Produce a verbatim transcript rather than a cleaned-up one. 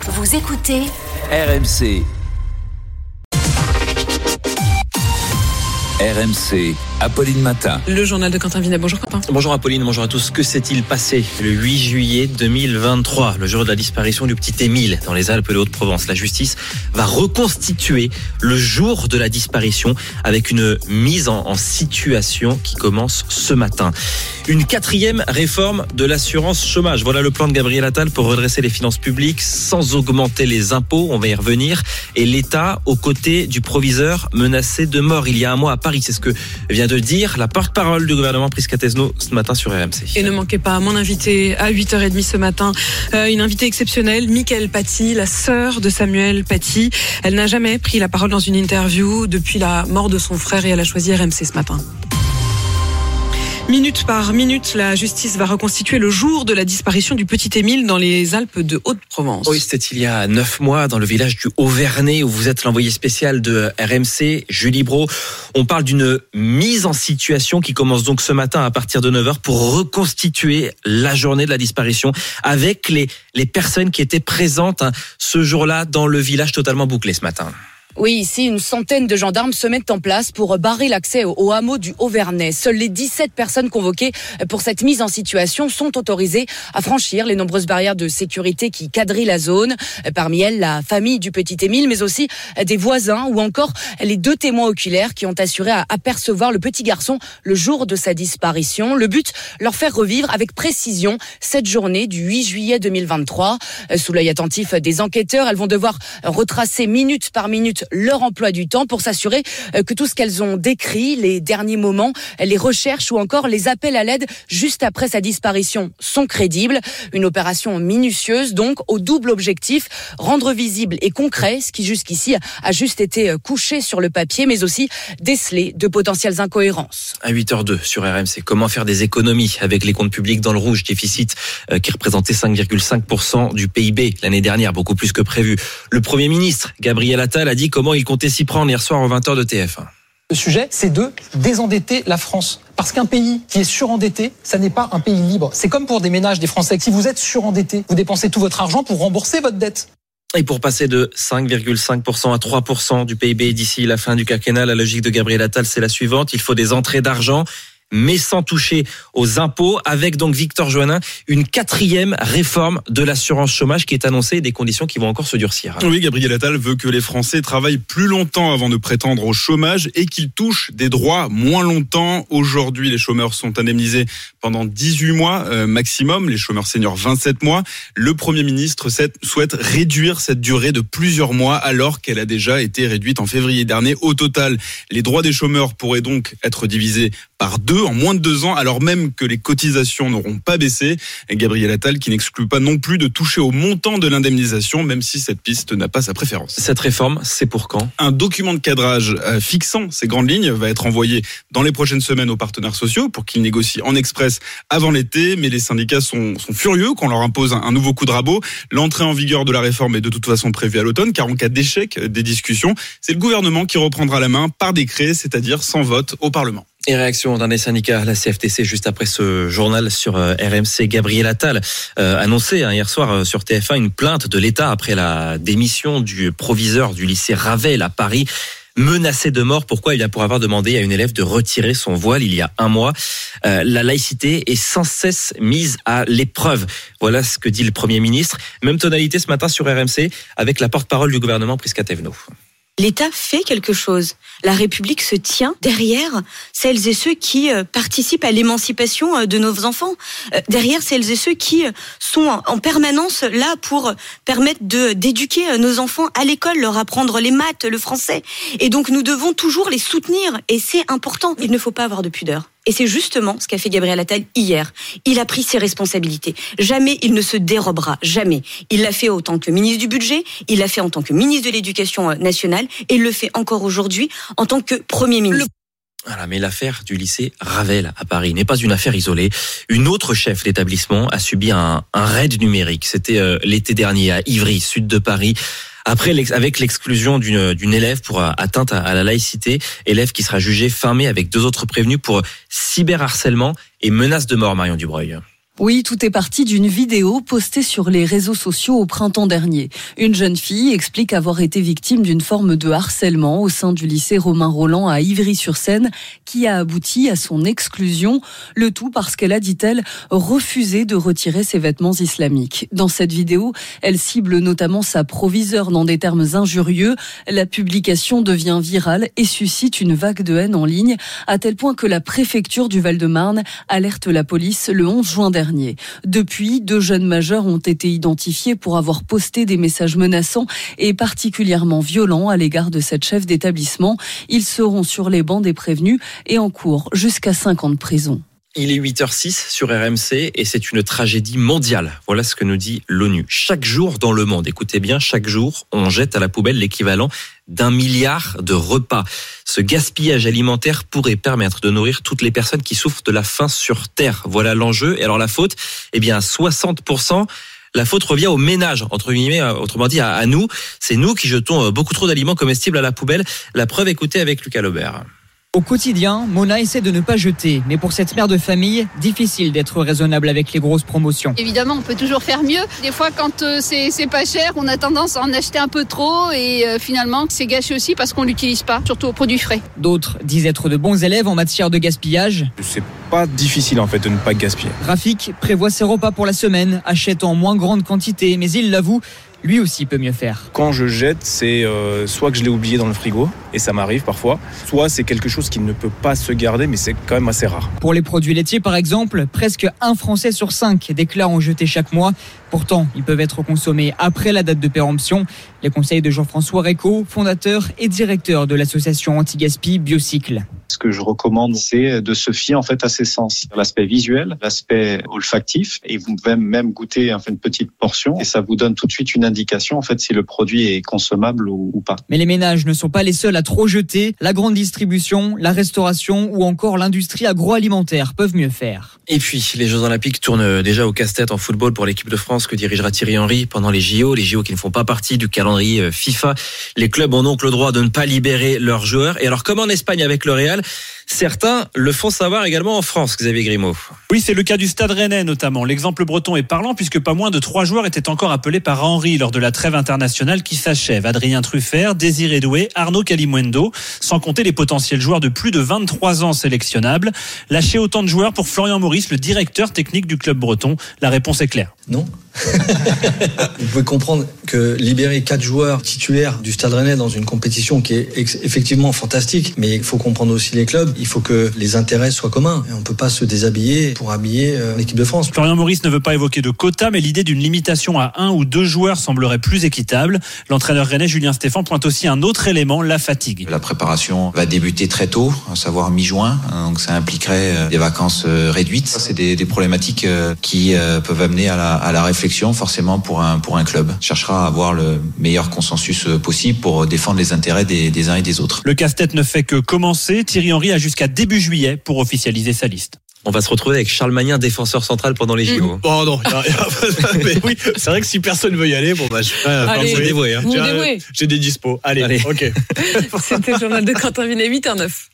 Vous écoutez R M C. R M C, Apolline Matin. Le journal de Quentin Vinet. Bonjour Quentin. Bonjour Apolline, bonjour à tous. Que s'est-il passé le huit juillet deux mille vingt-trois, le jour de la disparition du petit Émile dans les Alpes de Haute-Provence? La justice va reconstituer le jour de la disparition avec une mise en, en situation qui commence ce matin. Une quatrième réforme de l'assurance chômage. Voilà le plan de Gabriel Attal pour redresser les finances publiques sans augmenter les impôts. On va y revenir. Et l'État aux côtés du proviseur menacé de mort il y a un mois à Paris. C'est ce que vient de dire la porte-parole du gouvernement Prisca Thévenot ce matin sur R M C. Et ne manquez pas mon invité à huit heures trente ce matin. Euh, une invitée exceptionnelle, Mickaëlle Paty, la sœur de Samuel Paty. Elle n'a jamais pris la parole dans une interview depuis la mort de son frère et elle a choisi R M C ce matin. Minute par minute, la justice va reconstituer le jour de la disparition du petit Émile dans les Alpes de Haute-Provence. Oui, c'était il y a neuf mois dans le village du Haut-Vernay où vous êtes l'envoyé spécial de R M C, Julie Brault. On parle d'une mise en situation qui commence donc ce matin à partir de neuf heures pour reconstituer la journée de la disparition avec les, les personnes qui étaient présentes hein, ce jour-là dans le village totalement bouclé ce matin. Oui, ici, une centaine de gendarmes se mettent en place pour barrer l'accès au, au hameau du Haut-Vernay. Seules les dix-sept personnes convoquées pour cette mise en situation sont autorisées à franchir les nombreuses barrières de sécurité qui quadrillent la zone. Parmi elles, la famille du petit Émile, mais aussi des voisins ou encore les deux témoins oculaires qui ont assuré à apercevoir le petit garçon le jour de sa disparition. Le but, leur faire revivre avec précision cette journée du huit juillet deux mille vingt-trois. Sous l'œil attentif des enquêteurs, elles vont devoir retracer minute par minute leur emploi du temps pour s'assurer que tout ce qu'elles ont décrit, les derniers moments, les recherches ou encore les appels à l'aide juste après sa disparition sont crédibles. Une opération minutieuse donc au double objectif, rendre visible et concret ce qui jusqu'ici a juste été couché sur le papier mais aussi déceler de potentielles incohérences. À huit heures deux sur R M C, comment faire des économies avec les comptes publics dans le rouge, déficit euh, qui représentait cinq virgule cinq pour cent du P I B l'année dernière, beaucoup plus que prévu. Le Premier ministre, Gabriel Attal, a dit comment il comptait s'y prendre hier soir aux vingt heures de T F un. Le sujet, c'est de désendetter la France. Parce qu'un pays qui est surendetté, ça n'est pas un pays libre. C'est comme pour des ménages, des Français. Si vous êtes surendetté, vous dépensez tout votre argent pour rembourser votre dette. Et pour passer de cinq virgule cinq pour cent à trois pour cent du P I B d'ici la fin du quinquennat, la logique de Gabriel Attal, c'est la suivante. Il faut des entrées d'argent, mais sans toucher aux impôts, avec donc Victor Joannin, une quatrième réforme de l'assurance chômage qui est annoncée et des conditions qui vont encore se durcir. Oui, Gabriel Attal veut que les Français travaillent plus longtemps avant de prétendre au chômage et qu'ils touchent des droits moins longtemps. Aujourd'hui, les chômeurs sont indemnisés pendant dix-huit mois euh, maximum, les chômeurs seniors vingt-sept mois. Le Premier ministre souhaite réduire cette durée de plusieurs mois alors qu'elle a déjà été réduite en février dernier. Au total, les droits des chômeurs pourraient donc être divisés par deux en moins de deux ans, alors même que les cotisations n'auront pas baissé. Gabriel Attal qui n'exclut pas non plus de toucher au montant de l'indemnisation, même si cette piste n'a pas sa préférence. Cette réforme, c'est pour quand ? Un document de cadrage fixant ces grandes lignes va être envoyé dans les prochaines semaines aux partenaires sociaux pour qu'ils négocient en express avant l'été, mais les syndicats sont, sont furieux qu'on leur impose un, un nouveau coup de rabot. L'entrée en vigueur de la réforme est de toute façon prévue à l'automne, car en cas d'échec des discussions, c'est le gouvernement qui reprendra la main par décret, c'est-à-dire sans vote au Parlement. Et réaction d'un des syndicats, la C F T C, juste après ce journal sur R M C. Gabriel Attal euh, annonçait hein, hier soir euh, sur T F un une plainte de l'État après la démission du proviseur du lycée Ravel à Paris, menacé de mort. Pourquoi ? Eh bien pour avoir demandé à une élève de retirer son voile il y a un mois. Euh, la laïcité est sans cesse mise à l'épreuve. Voilà ce que dit le Premier ministre. Même tonalité ce matin sur R M C avec la porte-parole du gouvernement, Prisca Thévenot. L'État fait quelque chose. La République se tient derrière celles et ceux qui participent à l'émancipation de nos enfants, derrière celles et ceux qui sont en permanence là pour permettre de d'éduquer nos enfants à l'école, leur apprendre les maths, le français. Et donc nous devons toujours les soutenir et c'est important. Il ne faut pas avoir de pudeur. Et c'est justement ce qu'a fait Gabriel Attal hier. Il a pris ses responsabilités. Jamais il ne se dérobera, jamais. Il l'a fait en tant que ministre du Budget, il l'a fait en tant que ministre de l'Éducation nationale et il le fait encore aujourd'hui en tant que Premier ministre. Voilà, mais l'affaire du lycée Ravel à Paris n'est pas une affaire isolée. Une autre chef d'établissement a subi un, un raid numérique. C'était euh, l'été dernier à Ivry, sud de Paris. Après, avec l'exclusion d'une, d'une élève pour atteinte à la laïcité, élève qui sera jugée fin mai avec deux autres prévenus pour cyberharcèlement et menace de mort, Marion Dubreuil. Oui, tout est parti d'une vidéo postée sur les réseaux sociaux au printemps dernier. Une jeune fille explique avoir été victime d'une forme de harcèlement au sein du lycée Romain Rolland à Ivry-sur-Seine qui a abouti à son exclusion. Le tout parce qu'elle a, dit-elle, refusé de retirer ses vêtements islamiques. Dans cette vidéo, elle cible notamment sa proviseure dans des termes injurieux. La publication devient virale et suscite une vague de haine en ligne, à tel point que la préfecture du Val-de-Marne alerte la police le onze juin dernier. Depuis, deux jeunes majeurs ont été identifiés pour avoir posté des messages menaçants et particulièrement violents à l'égard de cette chef d'établissement. Ils seront sur les bancs des prévenus et encourent jusqu'à cinq ans de prison. Il est huit heures six sur R M C et c'est une tragédie mondiale. Voilà ce que nous dit l'ONU. Chaque jour dans le monde, écoutez bien, chaque jour, on jette à la poubelle l'équivalent d'un milliard de repas. Ce gaspillage alimentaire pourrait permettre de nourrir toutes les personnes qui souffrent de la faim sur Terre. Voilà l'enjeu. Et alors la faute, eh bien, à soixante pour cent, la faute revient aux ménages, entre guillemets, autrement dit à, à nous. C'est nous qui jetons beaucoup trop d'aliments comestibles à la poubelle. La preuve, écoutez avec Lucas Laubert. Au quotidien, Mona essaie de ne pas jeter, mais pour cette mère de famille, difficile d'être raisonnable avec les grosses promotions. Évidemment, on peut toujours faire mieux. Des fois, quand euh, c'est, c'est pas cher, on a tendance à en acheter un peu trop et euh, finalement, c'est gâché aussi parce qu'on l'utilise pas, surtout aux produits frais. D'autres disent être de bons élèves en matière de gaspillage. C'est pas difficile en fait de ne pas gaspiller. Rafik prévoit ses repas pour la semaine, achète en moins grande quantité, mais il l'avoue, lui aussi peut mieux faire. Quand je jette, c'est euh, soit que je l'ai oublié dans le frigo, et ça m'arrive parfois, soit c'est quelque chose qui ne peut pas se garder, mais c'est quand même assez rare. Pour les produits laitiers par exemple, presque un Français sur cinq déclare en jeter chaque mois. Pourtant, ils peuvent être consommés après la date de péremption. Les conseils de Jean-François Réco, fondateur et directeur de l'association anti-gaspi Biocycle. Ce que je recommande, c'est de se fier en fait à ses sens. L'aspect visuel, l'aspect olfactif, et vous pouvez même goûter en fait, une petite portion, et ça vous donne tout de suite une indication en fait si le produit est consommable ou, ou pas. Mais les ménages ne sont pas les seuls à trop jeter. La grande distribution, la restauration ou encore l'industrie agroalimentaire peuvent mieux faire. Et puis, les Jeux Olympiques tournent déjà au casse-tête en football pour l'équipe de France que dirigera Thierry Henry pendant les J O. Les J O qui ne font pas partie du calendrier FIFA. Les clubs ont donc le droit de ne pas libérer leurs joueurs. Et alors, comme en Espagne avec le Real, certains le font savoir également en France, Xavier Grimaud. Oui, c'est le cas du Stade Rennais notamment. L'exemple breton est parlant puisque pas moins de trois joueurs étaient encore appelés par Henry lors de la trêve internationale qui s'achève. Adrien Truffert, Désiré Doué, Arnaud Calimundo, sans compter les potentiels joueurs de plus de vingt-trois ans sélectionnables. Lâcher autant de joueurs pour Florian Maurice, le directeur technique du club breton. La réponse est claire. Non. Vous pouvez comprendre que libérer quatre joueurs titulaires du Stade Rennais dans une compétition qui est ex- effectivement fantastique, mais il faut comprendre aussi les clubs, il faut que les intérêts soient communs. Et on ne peut pas se déshabiller pour habiller euh, l'équipe de France. Florian Maurice ne veut pas évoquer de quota, mais l'idée d'une limitation à un ou deux joueurs semblerait plus équitable. L'entraîneur rennais Julien Stéphan pointe aussi un autre élément, la fatigue. La préparation va débuter très tôt, à savoir mi-juin, donc ça impliquerait des vacances réduites. C'est des, des problématiques qui peuvent amener à la, à la réflexion forcément pour un, pour un club. On cherchera à avoir le meilleur consensus possible pour défendre les intérêts des, des uns et des autres. Le casse-tête ne fait que commencer. Thierry Henry a jusqu'à début juillet pour officialiser sa liste. On va se retrouver avec Charles Magnin, défenseur central pendant les J O. Mmh. Oh non, y a, y a, mais oui, c'est vrai que si personne veut y aller, bon bah je Allez, vous dévouez, hein. Vous j'ai, dévouez. j'ai des dispos. Allez, Allez. ok. C'était le journal de Quentin Vinet, huit heures neuf.